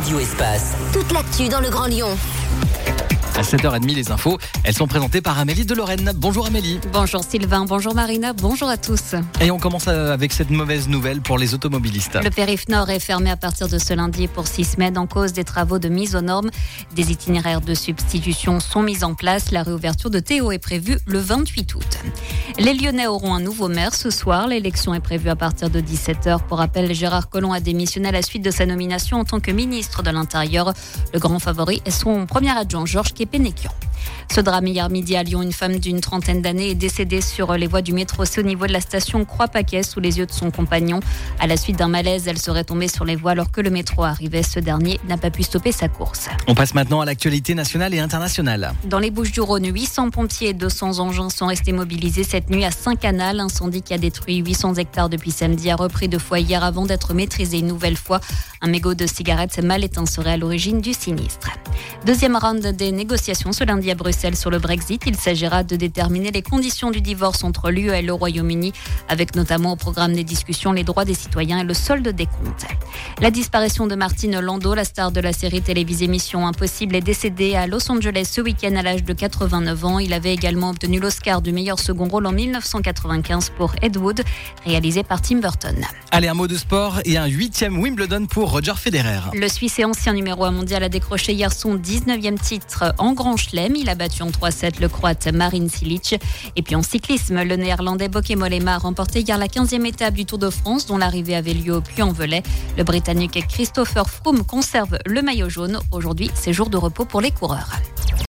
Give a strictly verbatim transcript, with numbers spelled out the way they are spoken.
Radio Espace. Toute l'actu dans le Grand Lyon. À sept heures trente, les infos, elles sont présentées par Amélie de Lorraine. Bonjour Amélie. Bonjour Sylvain, bonjour Marina, bonjour à tous. Et on commence avec cette mauvaise nouvelle pour les automobilistes. Le périph' nord est fermé à partir de ce lundi pour six semaines en cause des travaux de mise aux normes. Des itinéraires de substitution sont mis en place. La réouverture de Théo est prévue le vingt-huit août. Les Lyonnais auront un nouveau maire ce soir. L'élection est prévue à partir de dix-sept heures. Pour rappel, Gérard Collomb a démissionné à la suite de sa nomination en tant que ministre de l'Intérieur. Le grand favori est son premier adjoint, Georges Képénékian. Ce drame hier midi à Lyon, une femme d'une trentaine d'années est décédée sur les voies du métro. C'est au niveau de la station Croix-Paquet, sous les yeux de son compagnon. À la suite d'un malaise, elle serait tombée sur les voies alors que le métro arrivait. Ce dernier n'a pas pu stopper sa course. On passe maintenant à l'actualité nationale et internationale. Dans les Bouches-du-Rhône, huit cents pompiers et deux cents engins sont restés mobilisés cette nuit à Saint-Canal. L'incendie qui a détruit huit cents hectares depuis samedi a repris deux fois hier avant d'être maîtrisé une nouvelle fois. Un mégot de cigarettes mal éteint serait à l'origine du sinistre. Deuxième round des négociations ce lundi à Bruxelles sur le Brexit. Il s'agira de déterminer les conditions du divorce entre l'U E et le Royaume-Uni, avec notamment au programme des discussions les droits des citoyens et le solde des comptes. La disparition de Martin Landau, la star de la série télévisée Mission Impossible, est décédée à Los Angeles ce week-end à l'âge de quatre-vingt-neuf ans. Il avait également obtenu l'Oscar du meilleur second rôle en mille neuf cent quatre-vingt-quinze pour Ed Wood, réalisé par Tim Burton. Allez, un mot de sport et un huitième Wimbledon pour Roger Federer. Le Suisse et ancien numéro un mondial a décroché hier son dix-neuvième titre en Grand Chelem. Il a battu en trois sept le Croate Marin Cilic. Et puis en cyclisme, le Néerlandais Bauke Mollema a remporté hier la quinzième étape du Tour de France, dont l'arrivée avait lieu au Puy-en-Velay. Le Britannique Christopher Froome conserve le maillot jaune. Aujourd'hui, c'est jour de repos pour les coureurs.